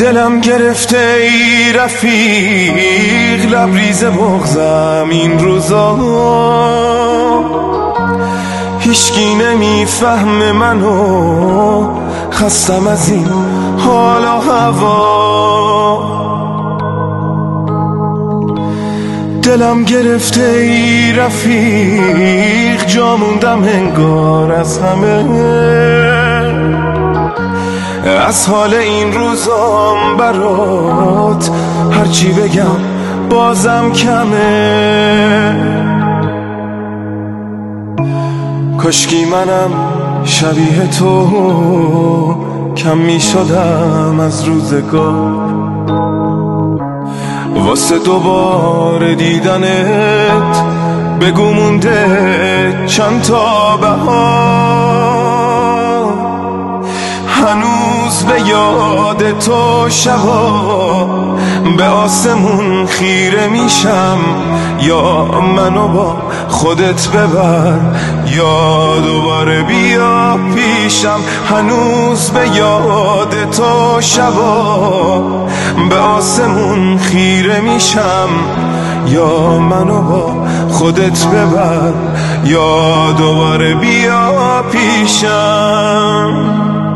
دلم گرفته ای رفیق، لبریز بغضم این روزا، هیچکی نمیفهمه منو، خستم از این حال و هوا. دلم گرفته ای رفیق، جا موندم انگار از همه، از حال این روزام برات هرچی بگم بازم کمه. کاشکی منم شبیه تو کم می شدم از روزگار، واسه دوباره دیدنت بگو مونده چند تا بهار. هنوز به یاد تو شبا به آسمون خیره میشم، یا منو با خودت ببر یا دوباره بیا پیشم. هنوز به یاد تو شبا به آسمون خیره میشم، یا منو با خودت ببر یا دوباره بیا پیشم.